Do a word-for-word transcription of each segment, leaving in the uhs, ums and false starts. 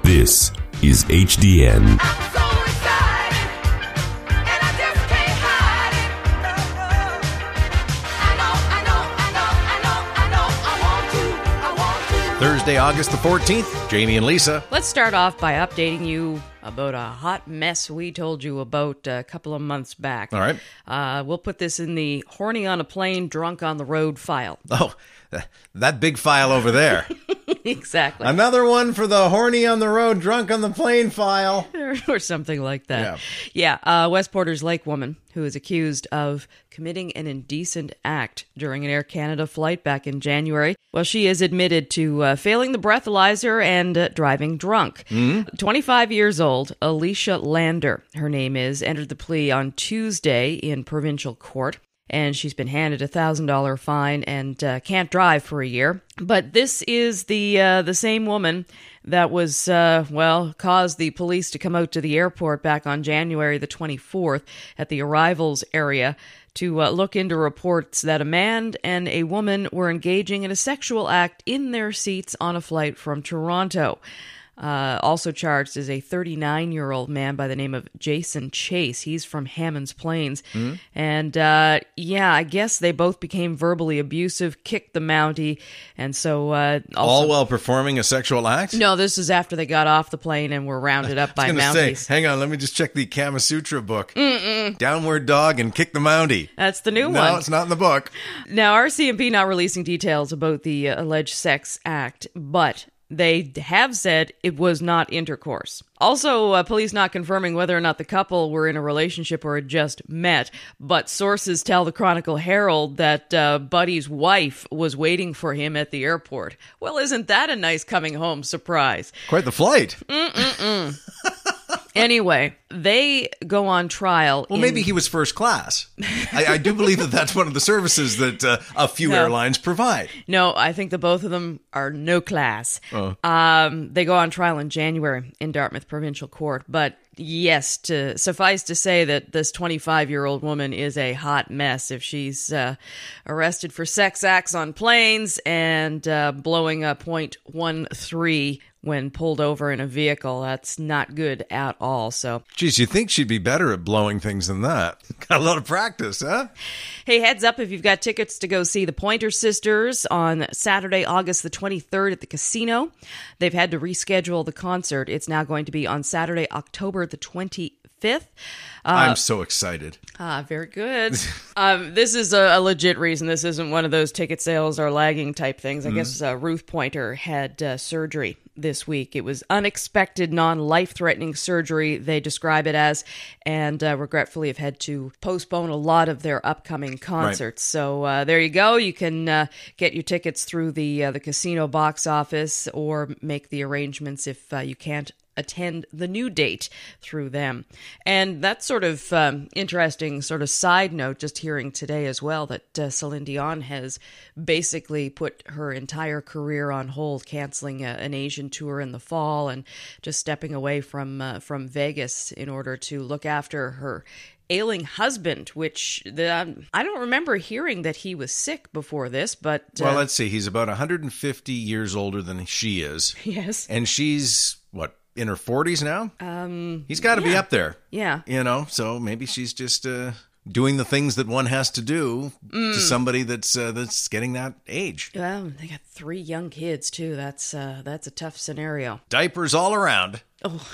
This is H D N. Thursday, August the fourteenth, Jamie and Lisa. Let's start off by updating you about a hot mess we told you about a couple of months back. All right. Uh, we'll put this in the horny on a plane, drunk on the road file. Oh, that big file over there. Exactly. Another one for the horny on the road, drunk on the plane file. Or something like that. Yeah. yeah uh, West Porter's Lake woman who is accused of committing an indecent act during an Air Canada flight back in January. Well, she is admitted to uh, failing the breathalyzer and uh, driving drunk. Mm-hmm. twenty-five years old, Alicia Lander, her name is, entered the plea on Tuesday in provincial court. And she's been handed a one thousand dollars fine and uh, can't drive for a year. But this is the uh, the same woman that was, uh, well, caused the police to come out to the airport back on January the twenty-fourth at the arrivals area to uh, look into reports that a man and a woman were engaging in a sexual act in their seats on a flight from Toronto. Uh, also charged is a thirty-nine-year-old man by the name of Jason Chase. He's from Hammonds Plains. Mm-hmm. And, uh, yeah, I guess they both became verbally abusive, kicked the Mountie, and so... Uh, also, all while performing a sexual act? No, this is after they got off the plane and were rounded up by I was Mounties. Say, hang on, let me just check the Kama Sutra book. Mm-mm. Downward dog and kick the Mountie. That's the new no, one. No, it's not in the book. Now, R C M P not releasing details about the uh, alleged sex act, but... they have said it was not intercourse. Also, uh, police not confirming whether or not the couple were in a relationship or had just met, but sources tell the Chronicle Herald that uh, Buddy's wife was waiting for him at the airport. Well, isn't that a nice coming home surprise? Quite the flight. Mm-mm-mm. Anyway, they go on trial. Well, in... maybe he was first class. I, I do believe that that's one of the services that uh, a few no. airlines provide. No, I think the both of them are no class. Oh. Um, they go on trial in January in Dartmouth Provincial Court. But yes, to suffice to say that this twenty-five-year-old woman is a hot mess if she's uh, arrested for sex acts on planes and uh, blowing a point one three when pulled over in a vehicle. That's not good at all. So, geez, you think she'd be better at blowing things than that? Got a lot of practice, huh? Hey, heads up if you've got tickets to go see the Pointer Sisters on Saturday, August the twenty-third at the casino. They've had to reschedule the concert. It's now going to be on Saturday, October the twenty-fifth. Uh, I'm so excited. Ah, very good. um, this is a, a legit reason. This isn't one of those ticket sales are lagging type things. I mm. guess uh, Ruth Pointer had uh, surgery this week. It was unexpected, non-life-threatening surgery, they describe it as, and uh, regretfully have had to postpone a lot of their upcoming concerts. Right. So uh, there you go. You can uh, get your tickets through the uh, the casino box office or make the arrangements if uh, you can't attend the new date through them. And that's sort of um, interesting sort of side note, just hearing today as well that uh, Celine Dion has basically put her entire career on hold, canceling a, an Asian tour in the fall and just stepping away from uh, from Vegas in order to look after her ailing husband, which the, um, I don't remember hearing that he was sick before this, but... Uh, well, let's see. He's about one hundred fifty years older than she is. Yes. And she's, what, in her forties now? Um, He's got to yeah. be up there. Yeah. You know, so maybe she's just uh, doing the things that one has to do mm. to somebody that's uh, that's getting that age. Well, they got three young kids, too. That's uh, that's a tough scenario. Diapers all around. Oh,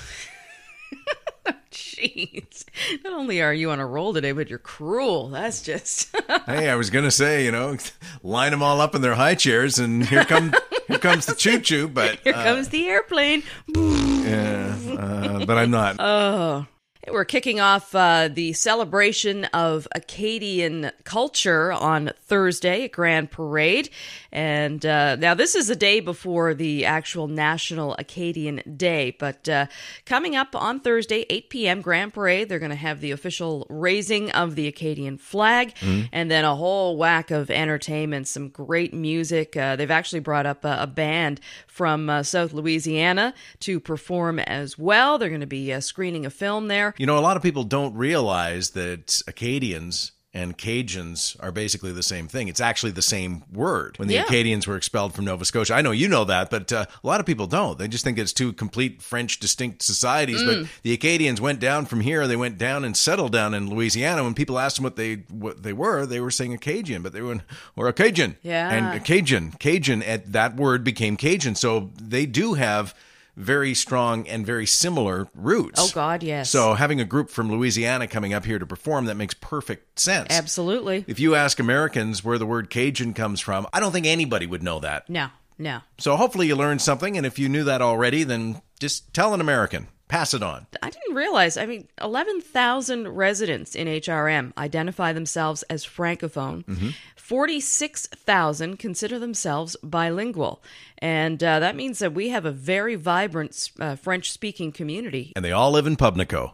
jeez. Not only are you on a roll today, but you're cruel. That's just... Hey, I was going to say, you know, line them all up in their high chairs, and here come here comes the choo-choo, but... Here uh, comes the airplane. Yeah, uh, but I'm not. Oh... We're kicking off uh, the celebration of Acadian culture on Thursday at Grand Parade. And uh, now this is a day before the actual National Acadian Day. But uh, coming up on Thursday, eight p.m., Grand Parade, they're going to have the official raising of the Acadian flag. Mm-hmm. And then a whole whack of entertainment, some great music. Uh, they've actually brought up a, a band from uh, South Louisiana to perform as well. They're going to be uh, screening a film there. You know, a lot of people don't realize that Acadians and Cajuns are basically the same thing. It's actually the same word. When the Yeah. Acadians were expelled from Nova Scotia, I know you know that, but uh, a lot of people don't. They just think it's two complete French distinct societies. Mm. But the Acadians went down from here. They went down and settled down in Louisiana. When people asked them what they what they were, they were saying Acadian, but they were or a Cajun. Yeah. And a Cajun, Cajun. At that word became Cajun. So they do have very strong and very similar roots. Oh, God, yes. So having a group from Louisiana coming up here to perform, that makes perfect sense. Absolutely. If you ask Americans where the word Cajun comes from, I don't think anybody would know that. No, no. So hopefully you learned something, and if you knew that already, then just tell an American. Pass it on. I didn't realize, I mean, eleven thousand residents in H R M identify themselves as Francophone. Mm-hmm. forty-six thousand consider themselves bilingual. And uh, that means that we have a very vibrant uh, French-speaking community. And they all live in Pubnico.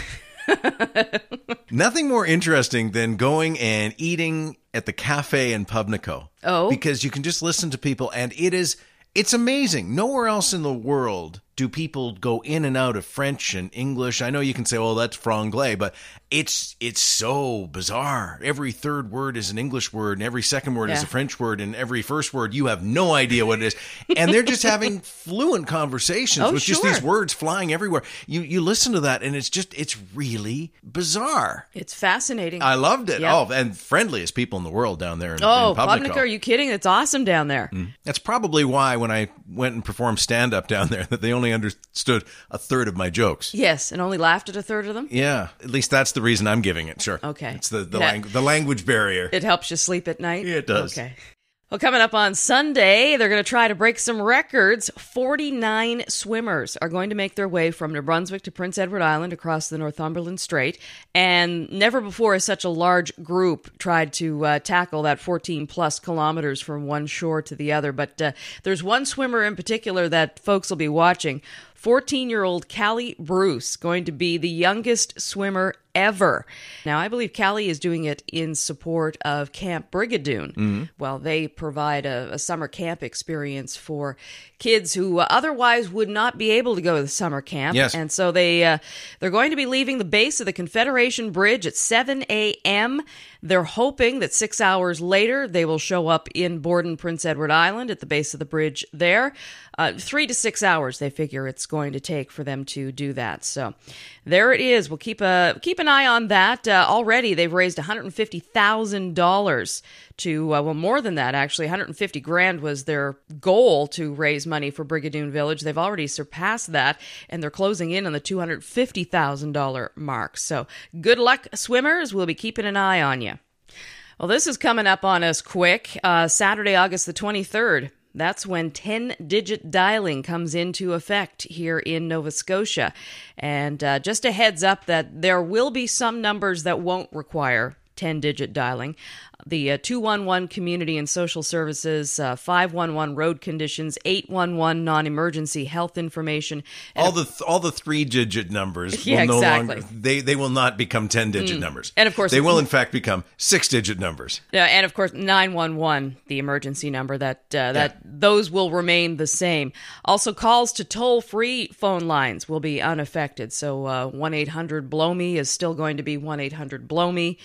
Nothing more interesting than going and eating at the cafe in Pubnico. Oh. Because you can just listen to people, and it is, it's amazing. Nowhere else in the world do people go in and out of French and English. I know you can say, well, that's franglais, but it's it's so bizarre. Every third word is an English word, and every second word Yeah. is a French word, and every first word, you have no idea what it is. And they're just having fluent conversations Oh, with just sure. these words flying everywhere. You you listen to that, and it's just, it's really bizarre. It's fascinating. I loved it. Yep. Oh, and friendliest people in the world down there in, oh, in Pubnico. Pubnico, are you kidding? It's awesome down there. That's probably why when I went and performed stand-up down there, that they only understood a third of my jokes. Yes, and only laughed at a third of them? Yeah, at least that's the reason I'm giving it. Sure. Okay. It's the the, Yeah. lang- the language barrier. It helps you sleep at night? Yeah, it does. Okay. Well, coming up on Sunday, they're going to try to break some records. forty-nine swimmers are going to make their way from New Brunswick to Prince Edward Island across the Northumberland Strait. And never before has such a large group tried to uh, tackle that fourteen plus kilometers from one shore to the other. But uh, there's one swimmer in particular that folks will be watching. fourteen-year-old Callie Bruce, going to be the youngest swimmer ever. Now, I believe Callie is doing it in support of Camp Brigadoon. Mm-hmm. Well, they provide a, a summer camp experience for kids who uh, otherwise would not be able to go to the summer camp. Yes. And so they, uh, they're going to be leaving the base of the Confederation Bridge at seven a.m. They're hoping that six hours later they will show up in Borden, Prince Edward Island at the base of the bridge there. Uh, three to six hours they figure it's going to take for them to do that. So there it is. We'll keep a keep an eye on that. Uh, already they've raised one hundred fifty thousand dollars to, uh, well, more than that, actually. one hundred fifty grand was their goal to raise money for Brigadoon Village. They've already surpassed that, and they're closing in on the two hundred fifty thousand dollars mark. So good luck, swimmers. We'll be keeping an eye on you. Well, this is coming up on us quick. Uh, Saturday, August the twenty-third. That's when ten-digit dialing comes into effect here in Nova Scotia. And uh, just a heads up that there will be some numbers that won't require ten-digit dialing. The uh, two one one Community and Social Services, uh, five one one Road Conditions, eight one one Non-Emergency Health Information. all the th- all the three-digit numbers Yeah, will no exactly. longer they they will not become ten-digit numbers. And of course- they will in fact become six-digit numbers. Uh, and of course, nine one one, the emergency number, that uh, that those will remain the same. Also, calls to toll-free phone lines will be unaffected. So uh, one eight hundred blow me is still going to be one eight hundred blow me.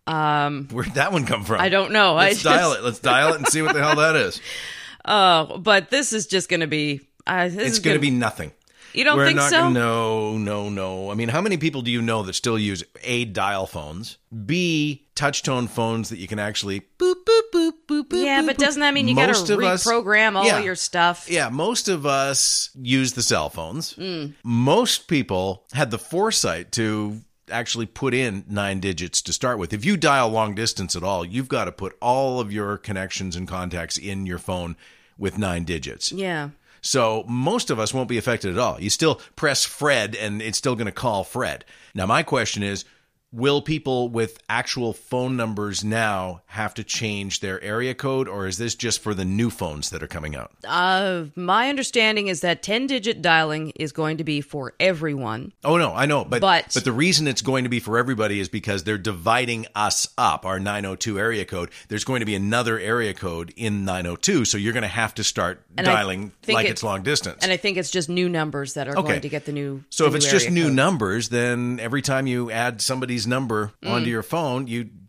Um, Where'd that one come from? I don't know. Let's I dial just- it. Let's dial it and see what the hell that is. Uh, but this is just going to be. Uh, this It's is going to gonna, be nothing. You don't We're think not so? Gonna, no, no, no. I mean, how many people do you know that still use A, dial phones, B, touch-tone phones that you can actually boop, boop, boop, boop, boop, Yeah, boop, but boop? doesn't that mean you got Most to of us- reprogram all yeah. your stuff? Yeah, most of us use the cell phones. Most people had the foresight to actually put in nine digits to start with. If you dial long distance at all, you've got to put all of your connections and contacts in your phone with nine digits. Yeah. So most of us won't be affected at all. You still press Fred and it's still going to call Fred. Now, my question is, will people with actual phone numbers now have to change their area code, or is this just for the new phones that are coming out? Uh, my understanding is that ten-digit dialing is going to be for everyone. Oh, no, I know. But, But- but the reason it's going to be for everybody is because they're dividing us up, our nine oh two area code. There's going to be another area code in nine oh two, so you're going to have to start And I dialing think like it- it's long distance. And I think it's just new numbers that are Okay. going to get the new. So the if it's new just area new code. numbers, then every time you add somebody's number Mm. onto your phone, you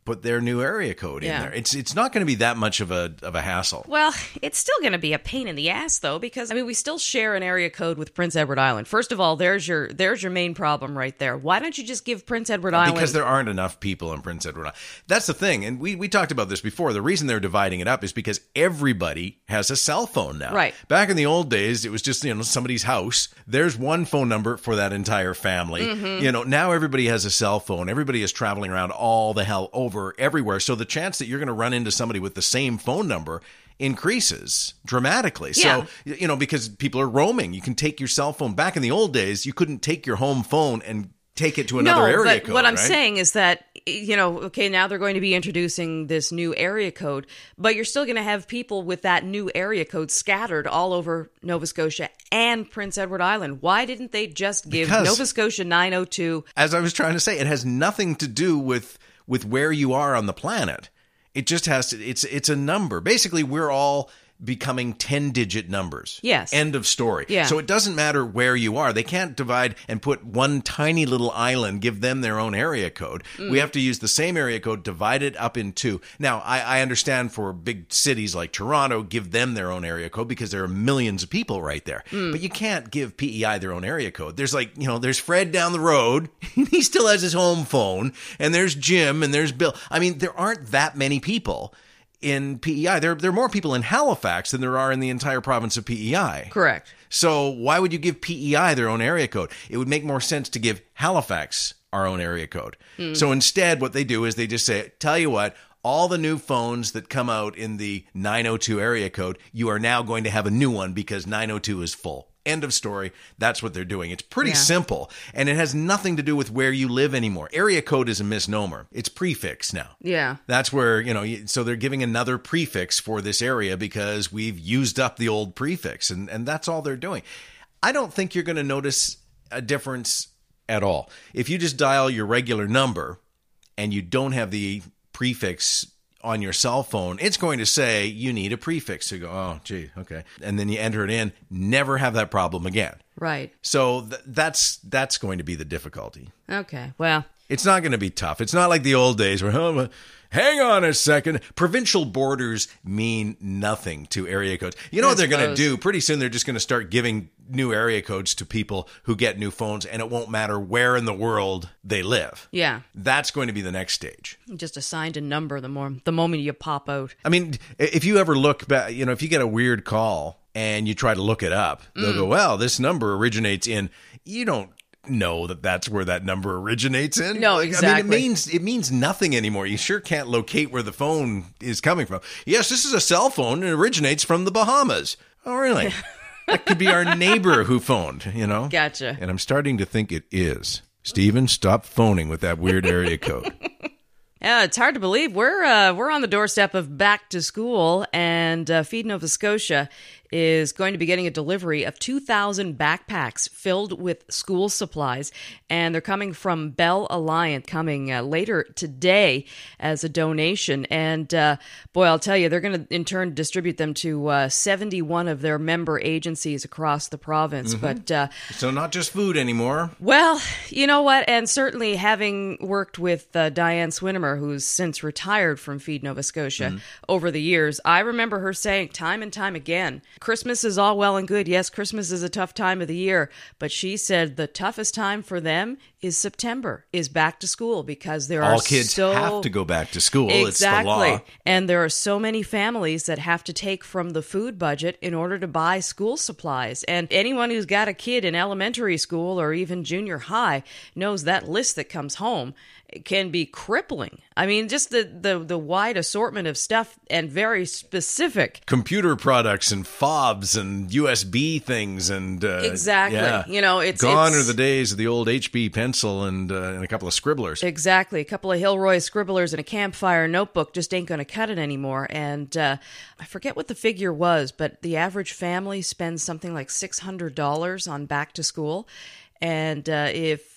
put their new area code Yeah. in there. It's it's not going to be that much of a of a hassle. Well, it's still going to be a pain in the ass, though, because I mean, we still share an area code with Prince Edward Island. First of all, there's your there's your main problem right there. Why don't you just give Prince Edward Island? Because there aren't enough people in Prince Edward Island. That's the thing, and we we talked about this before. The reason they're dividing it up is because everybody has a cell phone now. Right. Back in the old days, it was just, you know, somebody's house. There's one phone number for that entire family. Mm-hmm. You know, now everybody has a cell phone. Everybody is traveling around all the hell over everywhere. So the chance that you're going to run into somebody with the same phone number increases dramatically. Yeah. So, you know, because people are roaming, you can take your cell phone. Back in the old days, you couldn't take your home phone and take it to another no, area but code. what I'm right? saying is that, you know, okay, now they're going to be introducing this new area code, but you're still going to have people with that new area code scattered all over Nova Scotia and Prince Edward Island. Why didn't they just give Because- Nova Scotia nine oh two? As I was trying to say, it has nothing to do with with where you are on the planet. It just has to, it's it's a number. Basically, we're all becoming ten-digit numbers. Yes. End of story. Yeah. So it doesn't matter where you are. They can't divide and put one tiny little island, give them their own area code. Mm. We have to use the same area code, divide it up in two. Now, I, I understand for big cities like Toronto, give them their own area code because there are millions of people right there. Mm. But you can't give P E I their own area code. There's like, you know, there's Fred down the road. He still has his home phone. And there's Jim and there's Bill. I mean, there aren't that many people in P E I. There, there are more people in Halifax than there are in the entire province of P E I. Correct. So why would you give P E I their own area code? It would make more sense to give Halifax our own area code. Mm. So instead, what they do is they just say, tell you what, all the new phones that come out in the nine oh two area code, you are now going to have a new one because nine oh two is full. End of story. That's what they're doing. It's pretty Yeah. simple, and it has nothing to do with where you live anymore. Area code is a misnomer. It's prefix now. Yeah. That's where, you know, you- so they're giving another prefix for this area because we've used up the old prefix, and, and that's all they're doing. I don't think you're going to notice a difference at all. If you just dial your regular number and you don't have the prefix on your cell phone, it's going to say you need a prefix. You go, oh, gee, okay. And then you enter it in, never have that problem again. Right. So th- that's that's going to be the difficulty. Okay. Well, It's not going to be tough. It's not like the old days where, oh, hang on a second. Provincial borders mean nothing to area codes. You know I what they're going to suppose. do? Pretty soon they're just going to start giving new area codes to people who get new phones, and it won't matter where in the world they live. yeah. That's going to be the next stage. Just assigned a number the more the moment you pop out. I mean, if you ever look back, you know, if you get a weird call and you try to look it up, they'll go, well, this number originates in, you don't know that that's where that number originates in. No, I mean, exactly. it means it means nothing anymore. You sure can't locate where the phone is coming from. Yes, this is a cell phone and it originates from the Bahamas. Oh, really? That could be our neighbor who phoned, you know? Gotcha. And I'm starting to think it is. Steven, stop phoning with that weird area code. Yeah, it's hard to believe we're uh, we're on the doorstep of back to school, and uh, Feed Nova Scotia is going to be getting a delivery of two thousand backpacks filled with school supplies, and they're coming from Bell Alliance, coming uh, later today as a donation. And uh, boy, I'll tell you, they're going to in turn distribute them to uh, seventy-one of their member agencies across the province. Mm-hmm. But uh, So not just food anymore. well, you know what? And certainly having worked with uh, Diane Swinimer, who's since retired from Feed Nova Scotia Mm-hmm. over the years, I remember her saying time and time again, Christmas is all well and good. Yes, Christmas is a tough time of the year, but she said the toughest time for them is September, is back to school, because there are All kids so... have to go back to school. Exactly. It's the law. And there are so many families that have to take from the food budget in order to buy school supplies. And anyone who's got a kid in elementary school or even junior high knows that list that comes home can be crippling. I mean, just the, the, the wide assortment of stuff and very specific. Computer products and fobs and U S B things and uh, Exactly. yeah. You know, it's gone it's, are the days of the old H B pencil and uh, and a couple of scribblers. Exactly. A couple of Hilroy scribblers and a campfire notebook just ain't going to cut it anymore. And uh, I forget what the figure was, but the average family spends something like six hundred dollars on back to school. And uh, if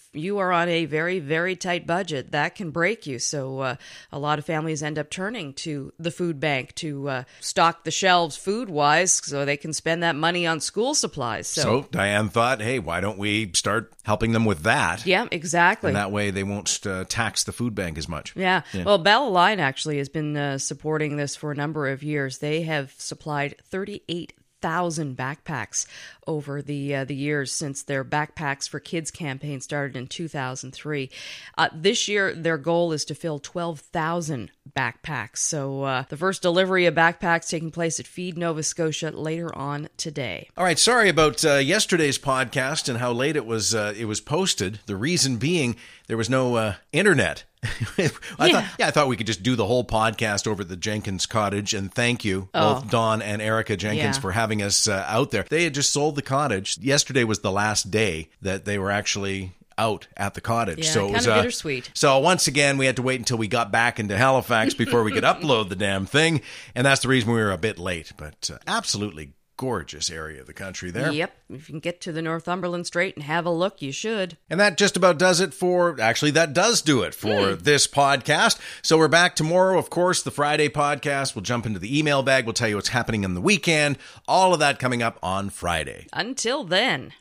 you are on a very, very tight budget, that can break you. So uh, a lot of families end up turning to the food bank to uh, stock the shelves food-wise so they can spend that money on school supplies. So, so Diane thought, hey, why don't we start helping them with that? Yeah, exactly. And that way they won't uh, tax the food bank as much. Yeah. yeah. Well, Bell Line actually has been uh, supporting this for a number of years. They have supplied thirty-eight thousand backpacks over the uh, the years since their Backpacks for Kids campaign started in two thousand three. Uh, this year, their goal is to fill twelve thousand backpacks. So uh, the first delivery of backpacks taking place at Feed Nova Scotia later on today. All right, sorry about uh, yesterday's podcast and how late it was. Uh, it was posted. The reason being there was no uh, internet. I yeah. thought, yeah, I thought we could just do the whole podcast over at the Jenkins cottage. And thank you, oh. both Dawn and Erica Jenkins, yeah. for having us uh, out there. They had just sold the cottage. Yesterday was the last day that they were actually out at the cottage. Yeah, so kind it was of uh, bittersweet. So once again, we had to wait until we got back into Halifax before we could upload the damn thing. And that's the reason we were a bit late. But uh, absolutely gorgeous area of the country there. Yep. If you can get to the Northumberland Strait and have a look, you should. And that just about does it for, actually, that does do it for hmm. this podcast. So we're back tomorrow. Of course, the Friday podcast. We'll jump into the email bag. We'll tell you what's happening in the weekend. All of that coming up on Friday. Until then.